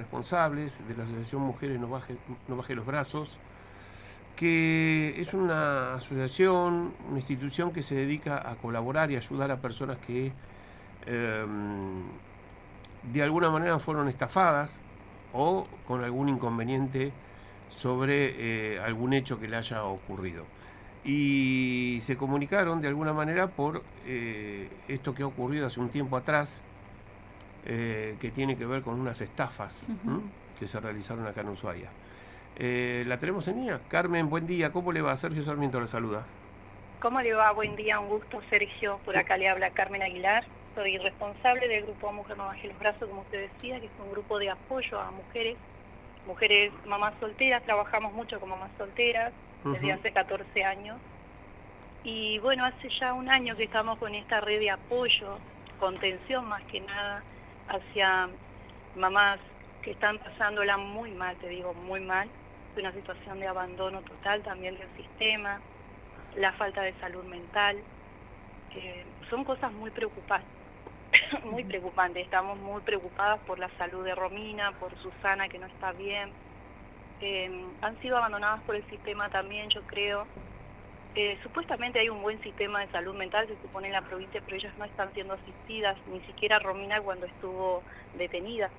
responsables de la Asociación Mujeres No Baje los Brazos, que es una asociación, una institución que se dedica a colaborar y ayudar a personas que eh, de alguna manera fueron estafadas o con algún inconveniente sobre algún hecho que le haya ocurrido. Y se comunicaron de alguna manera por esto que ha ocurrido hace un tiempo atrás, que tiene que ver con unas estafas que se realizaron acá en Ushuaia. La tenemos en línea. Carmen, buen día. ¿Cómo le va? Sergio Sarmiento la saluda. ¿Cómo le va? Buen día, un gusto, Sergio. Por acá le habla Carmen Aguilar. Soy responsable del grupo Mujer No Baje los Brazos, como usted decía, que es un grupo de apoyo a mujeres mamás solteras. Trabajamos mucho con mamás solteras desde hace 14 años. Y bueno, hace ya un año que estamos con esta red de apoyo, contención más que nada, hacia mamás que están pasándola muy mal, te digo, muy mal. Es una situación de abandono total también del sistema, la falta de salud mental, son cosas muy preocupantes, muy preocupantes. Estamos muy preocupadas por la salud de Romina, por Susana, que no está bien. Han sido abandonadas por el sistema también, yo creo. Supuestamente hay un buen sistema de salud mental, se supone, en la provincia, pero ellas no están siendo asistidas, ni siquiera Romina cuando estuvo detenida.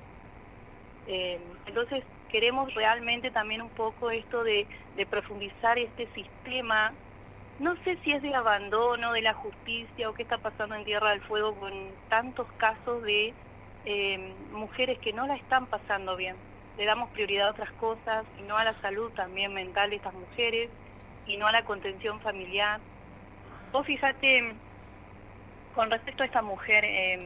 Entonces queremos realmente también un poco esto de profundizar este sistema. No sé si es de abandono de la justicia o qué está pasando en Tierra del Fuego con tantos casos de mujeres que no la están pasando bien. Le damos prioridad a otras cosas y no a la salud también mental de estas mujeres y no a la contención familiar. Vos fíjate, con respecto a esta mujer,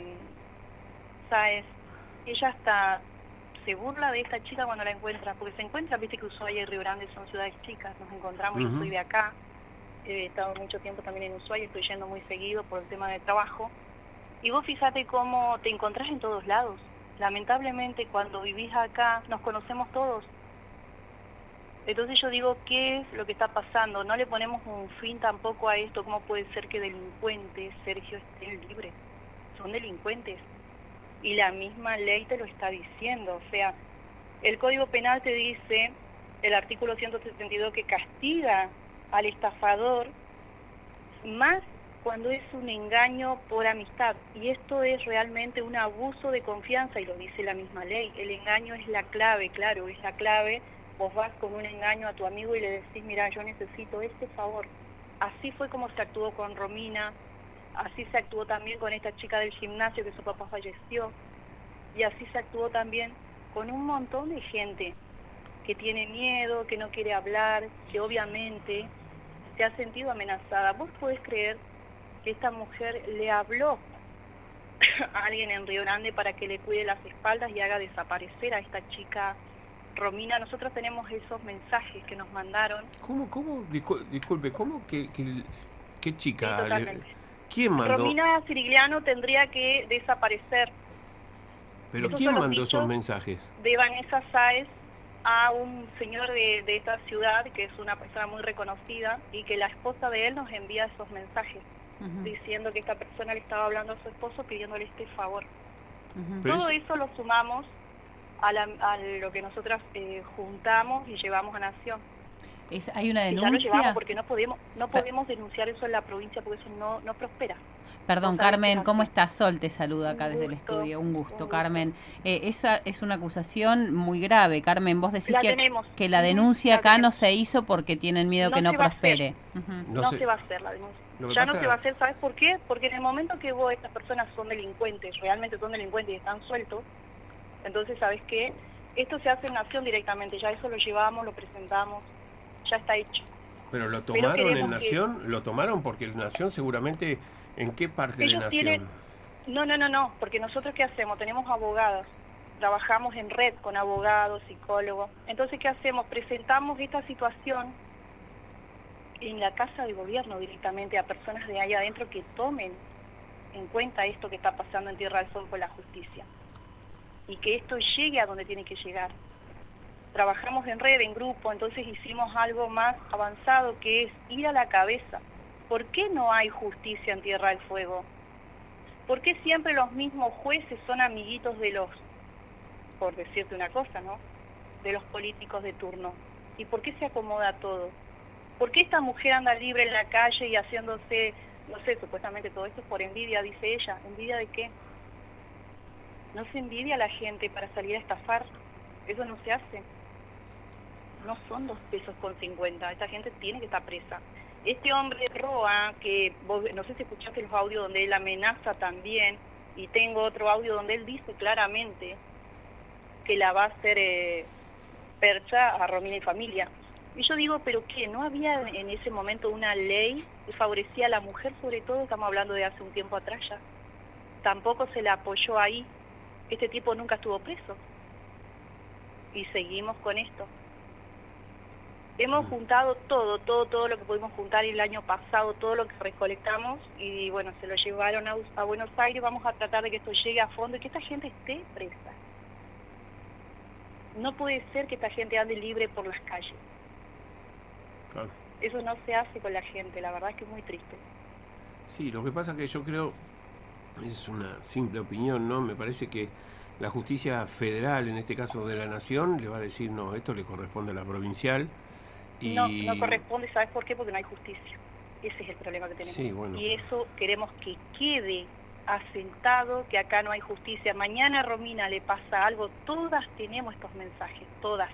Sáez, ella hasta se burla de esta chica cuando la encuentra, porque se encuentra, viste que Ushuaia y Río Grande son ciudades chicas, nos encontramos, yo soy de acá. He estado mucho tiempo también en Ushuaia, estoy yendo muy seguido por el tema de trabajo. Y vos fíjate cómo te encontrás en todos lados. Lamentablemente, cuando vivís acá, nos conocemos todos. Entonces yo digo, ¿qué es lo que está pasando? No le ponemos un fin tampoco a esto. ¿Cómo puede ser que delincuentes, Sergio, estén libres? Son delincuentes. Y la misma ley te lo está diciendo. O sea, el Código Penal te dice, el artículo 172, que castiga al estafador, más cuando es un engaño por amistad. Y esto es realmente un abuso de confianza, y lo dice la misma ley. El engaño es la clave, claro, es la clave. Vos vas con un engaño a tu amigo y le decís, mira, yo necesito este favor. Así fue como se actuó con Romina, así se actuó también con esta chica del gimnasio que su papá falleció, y así se actuó también con un montón de gente que tiene miedo, que no quiere hablar, que obviamente se ha sentido amenazada. ¿Vos podés creer que esta mujer le habló a alguien en Río Grande para que le cuide las espaldas y haga desaparecer a esta chica Romina? Nosotros tenemos esos mensajes que nos mandaron. ¿Cómo? Disculpe, ¿cómo que qué chica? Sí, totalmente. ¿Quién mandó? Romina Sirigliano tendría que desaparecer. ¿Pero Esos quién son los mandó esos dichos mensajes? de Vanessa Sáez a un señor de esta ciudad, que es una persona muy reconocida, y que la esposa de él nos envía esos mensajes, diciendo que esta persona le estaba hablando a su esposo pidiéndole este favor. Todo eso lo sumamos a lo que nosotras juntamos y llevamos a Nación. ¿Hay una denuncia? Y ya lo llevamos porque no podemos denunciar eso en la provincia, porque eso no prospera. Perdón, Carmen, ¿cómo estás? Sol te saluda acá desde el estudio. Un gusto, Carmen. Esa es una acusación muy grave. Carmen, vos decís que la denuncia acá no se hizo porque tienen miedo que no prospere. No se va a hacer la denuncia. Ya no se va a hacer, ¿sabes por qué? Porque en el momento que estas personas son delincuentes, realmente son delincuentes y están sueltos, entonces, ¿sabes qué? Esto se hace en Nación directamente, ya eso lo llevamos, lo presentamos, ya está hecho. ¿Pero lo tomaron en Nación? ¿Lo tomaron? Porque en Nación seguramente... ¿En qué parte de Nación? No, porque nosotros ¿qué hacemos? Tenemos abogados, trabajamos en red con abogados, psicólogos. Entonces, ¿qué hacemos? Presentamos esta situación en la Casa de Gobierno directamente a personas de allá adentro que tomen en cuenta esto que está pasando en Tierra del Fuego con la justicia. Y que esto llegue a donde tiene que llegar. Trabajamos en red, en grupo, entonces hicimos algo más avanzado, que es ir a la cabeza. ¿Por qué no hay justicia en Tierra del Fuego? ¿Por qué siempre los mismos jueces son amiguitos de los por decirte una cosa, ¿no?, de los políticos de turno. ¿Y por qué se acomoda todo? ¿Por qué esta mujer anda libre en la calle y haciéndose, no sé, supuestamente todo esto es por envidia, dice ella? ¿Envidia de qué? No se envidia a la gente para salir a estafar. Eso no se hace. No son 2 pesos con 50. Esta gente tiene que estar presa. Este hombre Roa, que vos, no sé si escuchaste los audios donde él amenaza también, y tengo otro audio donde él dice claramente que la va a hacer percha a Romina y familia. Y yo digo, ¿pero qué? ¿No había en ese momento una ley que favorecía a la mujer, sobre todo? Estamos hablando de hace un tiempo atrás ya. Tampoco se la apoyó ahí. Este tipo nunca estuvo preso. Y seguimos con esto. Hemos juntado todo lo que pudimos juntar el año pasado, todo lo que recolectamos, y bueno, se lo llevaron a Buenos Aires. Vamos a tratar de que esto llegue a fondo y que esta gente esté presa. No puede ser que esta gente ande libre por las calles. Claro. Eso no se hace con la gente, la verdad es que es muy triste. Sí, lo que pasa es que yo creo, es una simple opinión, ¿no? Me parece que la justicia federal, en este caso de la nación, le va a decir, no, esto le corresponde a la provincial. Y... No corresponde, ¿sabes por qué? Porque no hay justicia. Ese es el problema que tenemos. Sí, bueno. Y eso queremos que quede asentado, que acá no hay justicia. Mañana a Romina le pasa algo, todas tenemos estos mensajes, todas.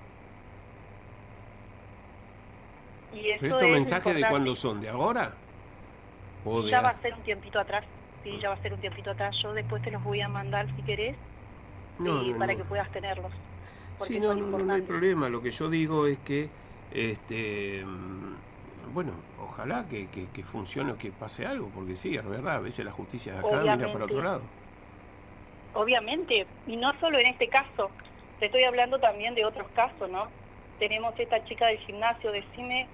Y eso ¿Pero estos mensajes de cuándo son? ¿De ahora? ¿O ya va a ser un tiempito atrás. Sí, ya va a ser un tiempito atrás. Yo después te los voy a mandar si querés, para que puedas tenerlos. Sí, no hay problema. Lo que yo digo es que, bueno, ojalá que funcione o que pase algo, porque sí, es verdad, a veces la justicia de acá mira para otro lado. Obviamente, y no solo en este caso, te estoy hablando también de otros casos, ¿no? Tenemos esta chica del gimnasio, decime,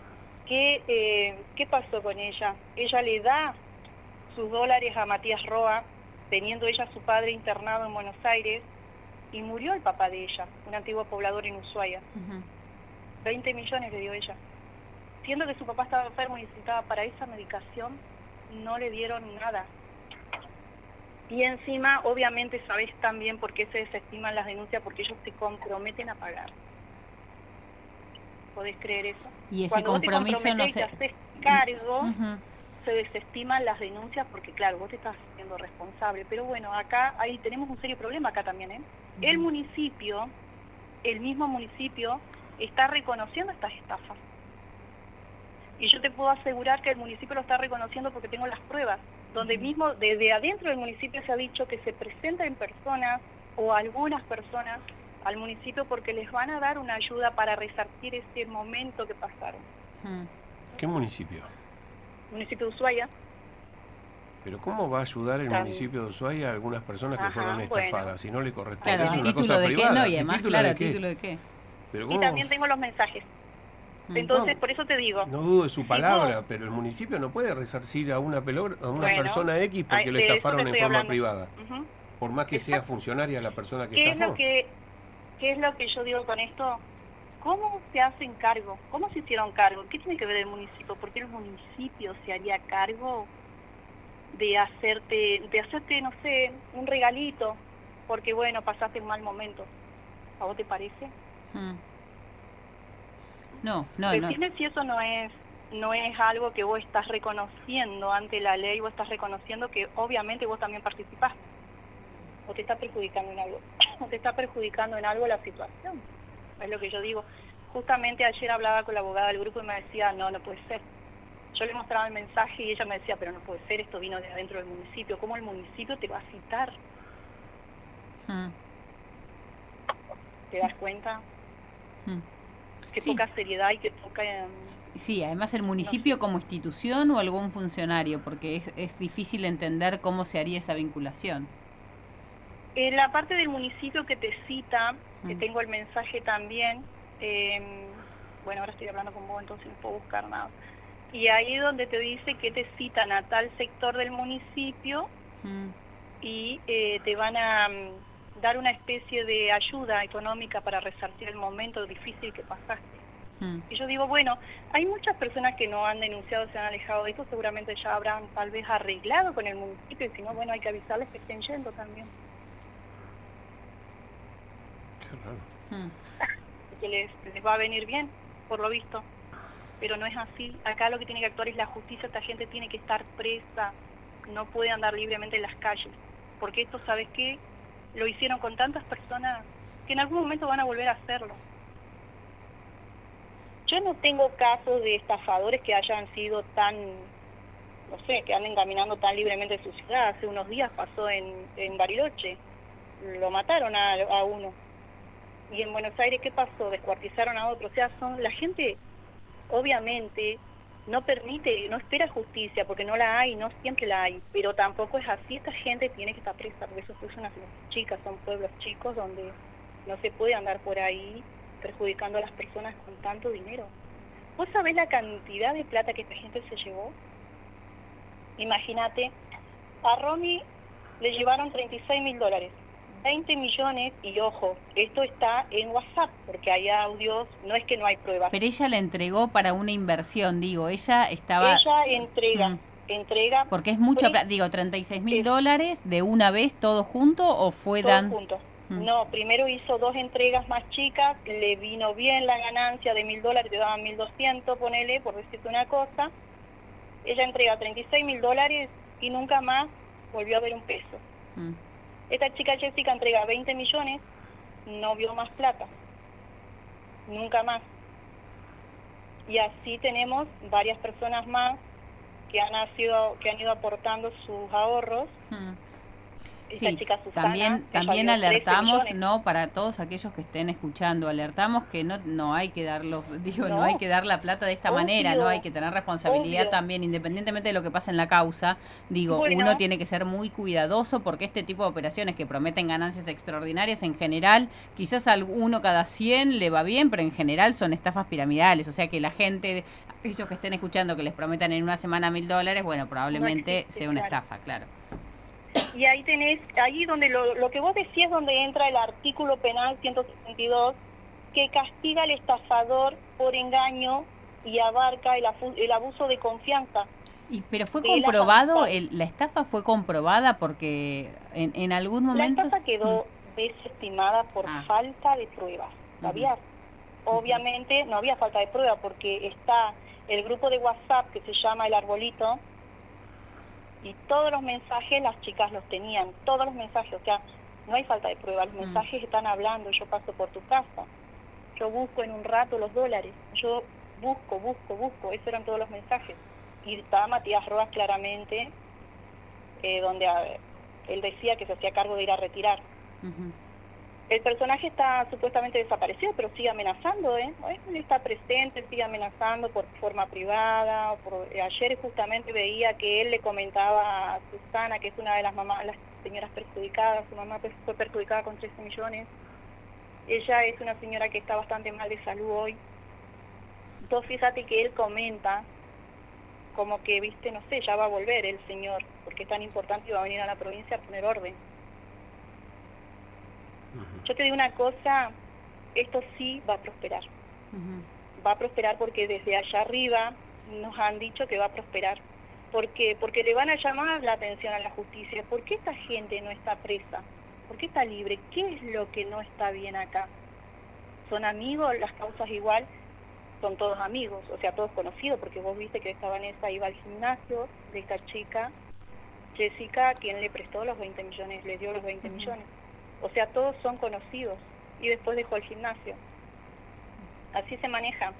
¿qué pasó con ella? Ella le da sus dólares a Matías Roa, teniendo ella a su padre internado en Buenos Aires, y murió el papá de ella, un antiguo poblador en Ushuaia. 20 millones le dio ella. Siendo que su papá estaba enfermo y necesitaba para esa medicación, no le dieron nada. Y encima, obviamente, sabés también por qué se desestiman las denuncias, porque ellos se comprometen a pagar. ¿Podés creer eso? Y ese Cuando compromiso no se... te haces cargo, se desestiman las denuncias porque, claro, vos te estás haciendo responsable. Pero bueno, acá ahí tenemos un serio problema acá también, ¿eh? El municipio, el mismo municipio, está reconociendo estas estafas. Y yo te puedo asegurar que el municipio lo está reconociendo porque tengo las pruebas, donde mismo desde adentro del municipio se ha dicho que se presenten personas o algunas personas al municipio porque les van a dar una ayuda para resarcir ese momento que pasaron. ¿Qué municipio? Municipio de Ushuaia. Pero ¿cómo va a ayudar el municipio de Ushuaia a algunas personas que fueron estafadas? Si no le corresponde. Claro, es una título cosa de privada. qué, no, y además, claro, título de qué. Pero y también tengo los mensajes. Entonces, por eso te digo. No dudo de su palabra, pero el municipio no puede resarcir a una persona X porque lo estafaron en forma privada. Por más que sea funcionaria la persona que estafó. ¿Qué es lo que yo digo con esto? ¿Cómo se hacen cargo? ¿Cómo se hicieron cargo? ¿Qué tiene que ver el municipio? ¿Por qué el municipio se haría cargo de hacerte, no sé, un regalito? Porque, bueno, pasaste un mal momento. ¿A vos te parece? No. Decime si eso no es algo que vos estás reconociendo ante la ley, vos estás reconociendo que obviamente vos también participaste. O te está perjudicando en algo. O te está perjudicando en algo la situación. Es lo que yo digo. Justamente ayer hablaba con la abogada del grupo y me decía, no puede ser. Yo le mostraba el mensaje y ella me decía, pero no puede ser, esto vino de adentro del municipio. ¿Cómo el municipio te va a citar? ¿Te das cuenta? Qué poca seriedad y qué poca... Sí, además el municipio como institución o algún funcionario, porque es difícil entender cómo se haría esa vinculación. En la parte del municipio que te cita, que tengo el mensaje también, bueno, ahora estoy hablando con vos, entonces no puedo buscar nada. Y ahí donde te dice que te citan a tal sector del municipio y te van a dar una especie de ayuda económica para resarcir el momento difícil que pasaste. Y yo digo, bueno, hay muchas personas que no han denunciado, se han alejado de esto, seguramente ya habrán tal vez arreglado con el municipio, y si no, bueno, hay que avisarles que estén yendo también. Que les va a venir bien, por lo visto. Pero no es así. Acá lo que tiene que actuar es la justicia. Esta gente tiene que estar presa, no puede andar libremente en las calles, porque esto, ¿sabes qué? Lo hicieron con tantas personas que en algún momento van a volver a hacerlo. Yo no tengo casos de estafadores que hayan sido tan, no sé, que anden caminando tan libremente en su ciudad. Hace unos días pasó en Bariloche, lo mataron a uno. Y en Buenos Aires, ¿qué pasó? Descuartizaron a otro. O sea, la gente, obviamente, no espera justicia, porque no la hay, no siempre la hay, pero tampoco es así. Esta gente tiene que estar presa, porque eso son unas chicas, son pueblos chicos donde no se puede andar por ahí perjudicando a las personas con tanto dinero. ¿Vos sabés la cantidad de plata que esta gente se llevó? Imagínate, a Romy le llevaron $36.000, 20 millones, y ojo, esto está en WhatsApp, porque hay audios, no es que no hay pruebas. Pero ella la entregó para una inversión, digo, ella entrega. Porque es mucha plata, digo, $36.000 de una vez, todo junto, ¿o fue todo junto? No, primero hizo 2 entregas más chicas, le vino bien la ganancia de $1.000, te daban 1.200, ponele, por decirte una cosa. Ella entrega $36.000 y nunca más volvió a ver un peso. Esta chica Jessica entrega 20 millones, no vio más plata, nunca más. Y así tenemos varias personas más que han ido aportando sus ahorros. Sí, chica Susana, también alertamos, ¿no? Para todos aquellos que estén escuchando, alertamos que no hay que no hay que dar la plata de esta manera, no hay que tener responsabilidad también, independientemente de lo que pasa en la causa. Uno tiene que ser muy cuidadoso, porque este tipo de operaciones que prometen ganancias extraordinarias, en general, quizás a uno cada 100 le va bien, pero en general son estafas piramidales. O sea que la gente, aquellos que estén escuchando que les prometan en una semana $1.000, bueno, probablemente sea una estafa, claro. Y ahí donde lo que vos decías, donde entra el artículo penal 162, que castiga al estafador por engaño y abarca el abuso de confianza. Pero fue comprobado, la estafa fue comprobada, porque en algún momento... La estafa quedó desestimada por falta de pruebas, ¿sabías? Obviamente no había falta de pruebas, porque está el grupo de WhatsApp que se llama El Arbolito, y todos los mensajes las chicas los tenían, todos los mensajes, o sea, no hay falta de prueba, los mensajes están hablando. Yo paso por tu casa, yo busco en un rato los dólares, yo busco, esos eran todos los mensajes. Y estaba Matías Rojas claramente, donde él decía que se hacía cargo de ir a retirar. El personaje está supuestamente desaparecido, pero sigue amenazando, Él está presente, sigue amenazando por forma privada. Ayer justamente veía que él le comentaba a Susana, que es una de las señoras perjudicadas, su mamá fue perjudicada con 13 millones. Ella es una señora que está bastante mal de salud hoy. Entonces fíjate que él comenta como que, viste, no sé, ya va a volver el señor, porque es tan importante y va a venir a la provincia a poner orden. Yo te digo una cosa, esto sí va a prosperar. Va a prosperar porque desde allá arriba nos han dicho que va a prosperar. ¿Por qué? Porque le van a llamar la atención a la justicia. ¿Por qué esta gente no está presa? ¿Por qué está libre? ¿Qué es lo que no está bien acá? ¿Son amigos? Las causas igual, son todos amigos, o sea, todos conocidos, porque vos viste que esta Vanessa iba al gimnasio de esta chica, Jessica, quien le prestó los 20 millones, le dio los 20 millones. O sea, todos son conocidos, y después dejó el gimnasio. Así se maneja.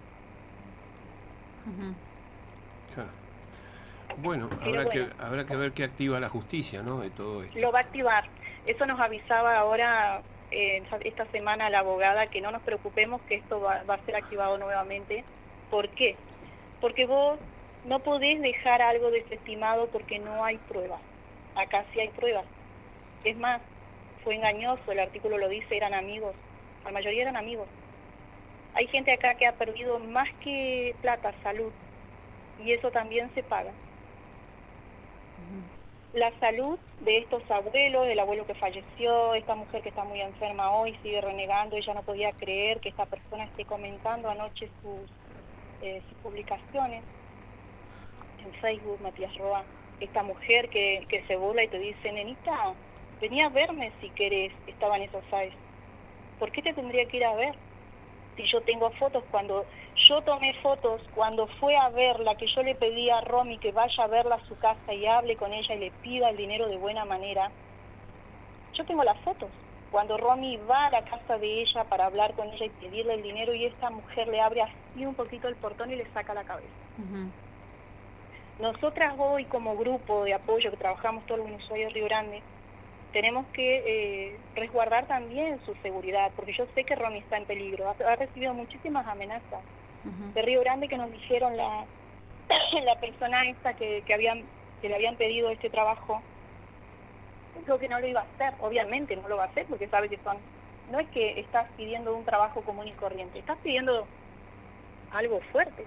Claro. Bueno, habrá que ver qué activa la justicia, ¿no? De todo esto. Lo va a activar. Eso nos avisaba ahora esta semana la abogada, que no nos preocupemos, que esto va a ser activado nuevamente. ¿Por qué? Porque vos no podés dejar algo desestimado porque no hay pruebas. Acá sí hay pruebas. Es más, fue engañoso, el artículo lo dice, eran amigos. La mayoría eran amigos. Hay gente acá que ha perdido más que plata, salud. Y eso también se paga. La salud de estos abuelos, del abuelo que falleció, esta mujer que está muy enferma hoy, sigue renegando. Ella no podía creer que esta persona esté comentando anoche sus publicaciones en Facebook, Matías Roa. Esta mujer que se burla y te dice, nenita, vení a verme si querés, estaban esos sabes. ¿Por qué te tendría que ir a ver? Si yo tengo fotos, cuando yo tomé fotos, cuando fue a verla, que yo le pedí a Romy que vaya a verla a su casa y hable con ella y le pida el dinero de buena manera, yo tengo las fotos. Cuando Romy va a la casa de ella para hablar con ella y pedirle el dinero, y esta mujer le abre así un poquito el portón y le saca la cabeza. Nosotras hoy, como grupo de apoyo que trabajamos todo el Venezuela de Río Grande, tenemos que resguardar también su seguridad, porque yo sé que Romy está en peligro. Ha recibido muchísimas amenazas de Río Grande, que nos dijeron la persona esta que le habían pedido este trabajo, dijo que no lo iba a hacer. Obviamente no lo va a hacer, porque sabe que no es que estás pidiendo un trabajo común y corriente, estás pidiendo algo fuerte.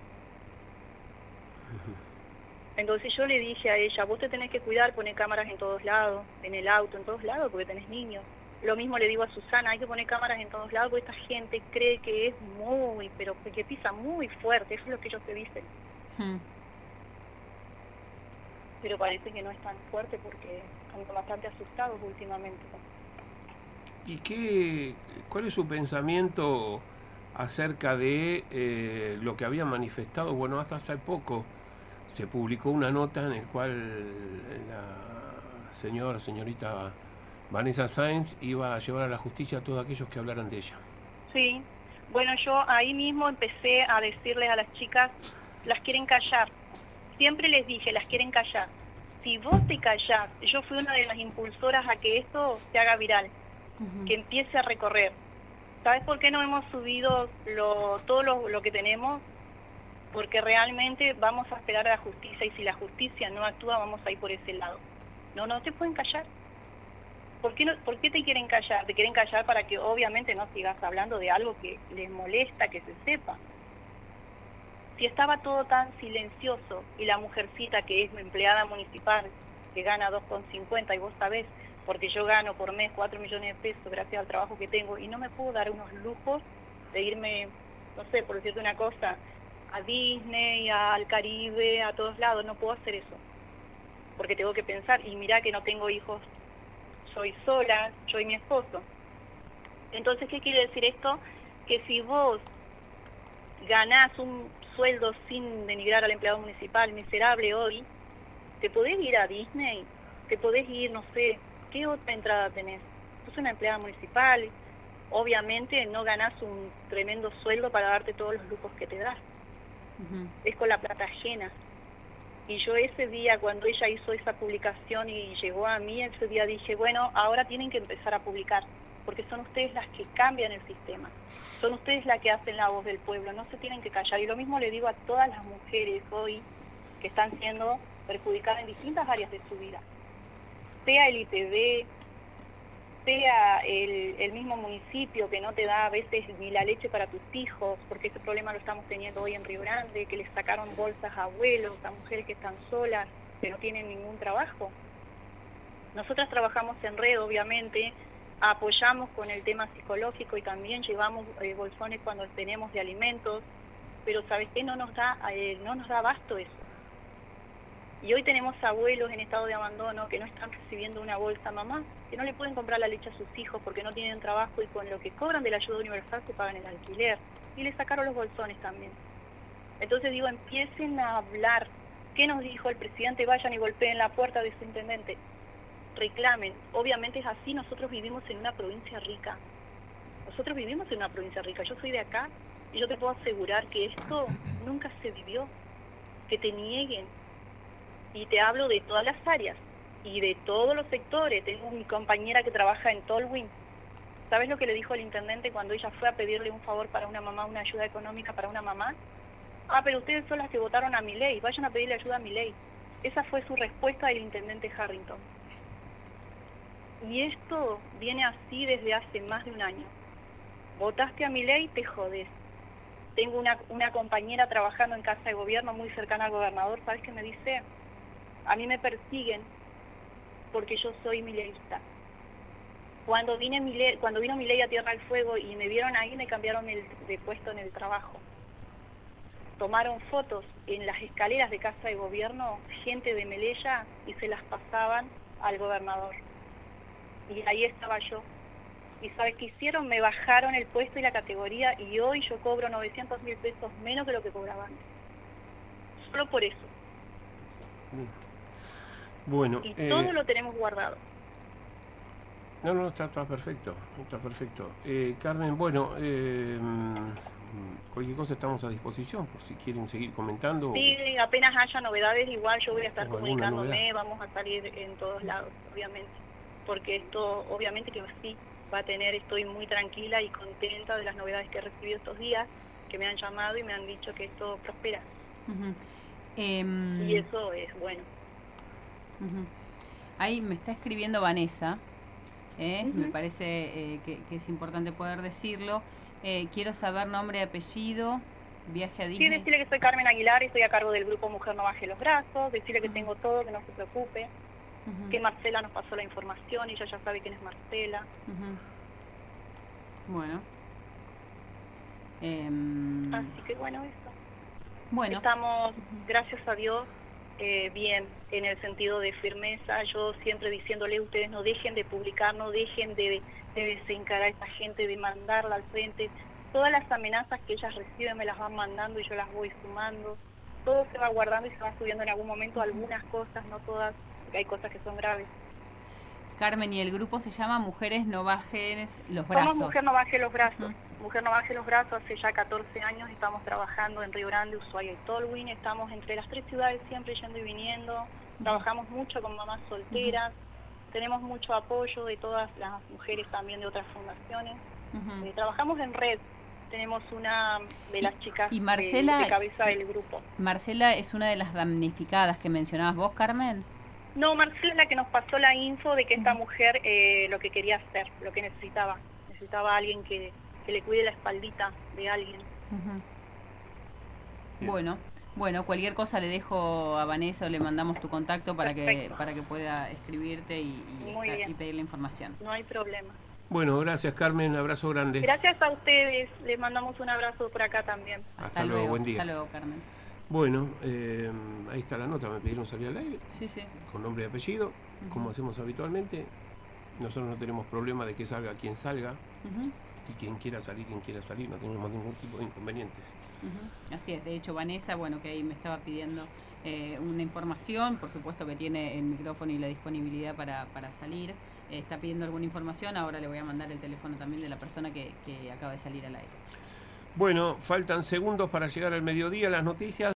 Entonces yo le dije a ella, vos te tenés que cuidar, poner cámaras en todos lados, en el auto, en todos lados, porque tenés niños. Lo mismo le digo a Susana, hay que poner cámaras en todos lados, porque esta gente cree que es pero que pisa muy fuerte, eso es lo que ellos te dicen. Pero parece que no es tan fuerte, porque están bastante asustados últimamente. ¿Y cuál es su pensamiento acerca de lo que había manifestado? Bueno, hasta hace poco se publicó una nota en la cual la señorita Vanessa Sáenz iba a llevar a la justicia a todos aquellos que hablaran de ella. Sí, bueno, yo ahí mismo empecé a decirles a las chicas, las quieren callar. Siempre les dije, las quieren callar. Si vos te callás, yo fui una de las impulsoras a que esto se haga viral, que empiece a recorrer. ¿Sabes por qué no hemos subido todo lo que tenemos? Porque realmente vamos a esperar a la justicia, y si la justicia no actúa, vamos a ir por ese lado. No te pueden callar. ¿Por qué te quieren callar? Te quieren callar para que obviamente no sigas hablando de algo que les molesta que se sepa. Si estaba todo tan silencioso, y la mujercita que es empleada municipal, que gana 2,50, y vos sabés, porque yo gano por mes 4 millones de pesos gracias al trabajo que tengo, y no me puedo dar unos lujos de irme, no sé, por decirte una cosa, a Disney, al Caribe, a todos lados. No puedo hacer eso, porque tengo que pensar, y mirá que no tengo hijos, soy sola, yo y mi esposo. Entonces, ¿qué quiere decir esto? Que si vos ganás un sueldo, sin denigrar al empleado municipal, miserable hoy, te podés ir a Disney, te podés ir, no sé, ¿qué otra entrada tenés? Sos una empleada municipal, obviamente no ganás un tremendo sueldo para darte todos los lujos que te das. Es con la plata ajena. Y yo ese día, cuando ella hizo esa publicación y llegó a mí, ese día dije, bueno, ahora tienen que empezar a publicar, porque son ustedes las que cambian el sistema, son ustedes las que hacen la voz del pueblo, no se tienen que callar. Y lo mismo le digo a todas las mujeres hoy que están siendo perjudicadas en distintas áreas de su vida, sea el ITV, sea el mismo municipio que no te da a veces ni la leche para tus hijos, porque ese problema lo estamos teniendo hoy en Río Grande, que les sacaron bolsas a abuelos, a mujeres que están solas, que no tienen ningún trabajo. Nosotras trabajamos en red, obviamente, apoyamos con el tema psicológico y también llevamos bolsones cuando tenemos de alimentos, pero ¿sabes qué? No nos da abasto eso. Y hoy tenemos abuelos en estado de abandono que no están recibiendo una bolsa mamá, que no le pueden comprar la leche a sus hijos porque no tienen trabajo, y con lo que cobran de la ayuda universal se pagan el alquiler. Y les sacaron los bolsones también. Entonces digo, empiecen a hablar. ¿Qué nos dijo el presidente? Vayan y golpeen la puerta de su intendente. Reclamen. Obviamente es así, nosotros vivimos en una provincia rica. Yo soy de acá y yo te puedo asegurar que esto nunca se vivió. Que te nieguen. Y te hablo de todas las áreas y de todos los sectores. Tengo mi compañera que trabaja en Tolwyn. ¿Sabes lo que le dijo el intendente cuando ella fue a pedirle un favor para una mamá, una ayuda económica para una mamá? Pero ustedes son las que votaron a Milei, vayan a pedirle ayuda a Milei. Esa fue su respuesta del intendente Harrington. Y esto viene así desde hace más de un año. Votaste a Milei, te jodés. Tengo una compañera trabajando en Casa de Gobierno muy cercana al gobernador. ¿Sabes qué me dice? A mí me persiguen porque yo soy mileísta. Cuando vino Milei a Tierra del Fuego y me vieron ahí, me cambiaron de puesto en el trabajo. Tomaron fotos en las escaleras de Casa de Gobierno, gente de Melella, y se las pasaban al gobernador. Y ahí estaba yo. ¿Y sabes qué hicieron? Me bajaron el puesto y la categoría y hoy yo cobro 900.000 pesos menos que lo que cobraba antes. Solo por eso. Bueno. Y todo lo tenemos guardado. No, está perfecto, está perfecto. Carmen, bueno, cualquier cosa estamos a disposición, por si quieren seguir comentando. Sí, apenas haya novedades, igual yo voy a estar comunicándome, vamos a salir en todos lados, obviamente. Porque esto, obviamente que sí, va a tener, estoy muy tranquila y contenta de las novedades que he recibido estos días, que me han llamado y me han dicho que esto prospera. Y eso es bueno. Ahí me está escribiendo Vanessa. Me parece que es importante poder decirlo. Quiero saber nombre y apellido, viaje a Disney. Sí, decirle que soy Carmen Aguilar y estoy a cargo del grupo Mujer No Baje los Brazos, decirle que tengo todo, que no se preocupe, que Marcela nos pasó la información y ella ya sabe quién es Marcela. Bueno. Así que bueno, eso. Bueno. Estamos, gracias a Dios, bien, en el sentido de firmeza, yo siempre diciéndole a ustedes, no dejen de publicar, no dejen de desencarar a esta gente, de mandarla al frente. Todas las amenazas que ellas reciben me las van mandando y yo las voy sumando. Todo se va guardando y se va subiendo en algún momento, algunas cosas, no todas, porque hay cosas que son graves. Carmen, y el grupo se llama Mujeres No Bajen los Brazos. Somos Mujer No Baje los Brazos. Mujer No Baje los Brazos, hace ya 14 años estamos trabajando en Río Grande, Ushuaia y Tolwyn. Estamos entre las 3 ciudades siempre yendo y viniendo. Trabajamos mucho con mamás solteras. Tenemos mucho apoyo de todas las mujeres también de otras fundaciones. Trabajamos en red. Tenemos una de las chicas y Marcela, de cabeza del grupo. ¿Marcela es una de las damnificadas que mencionabas vos, Carmen? No, Marcela es la que nos pasó la info de que esta mujer lo que quería hacer, lo que necesitaba. Necesitaba a alguien que le cuide la espaldita de alguien. Bueno, cualquier cosa le dejo a Vanessa o le mandamos tu contacto para que pueda escribirte y pedir la información. No hay problema. Bueno, gracias Carmen, abrazo grande. Gracias a ustedes, les mandamos un abrazo por acá también. Hasta luego, buen día. Hasta luego, Carmen. Bueno, ahí está la nota, me pidieron salir al aire. Sí. Con nombre y apellido, como hacemos habitualmente. Nosotros no tenemos problema de que salga quien salga. Y quien quiera salir, no tenemos ningún tipo de inconvenientes. Así es, de hecho Vanessa, que ahí me estaba pidiendo una información, por supuesto que tiene el micrófono y la disponibilidad para salir, está pidiendo alguna información, ahora le voy a mandar el teléfono también de la persona que acaba de salir al aire. Bueno, faltan segundos para llegar al mediodía, las noticias.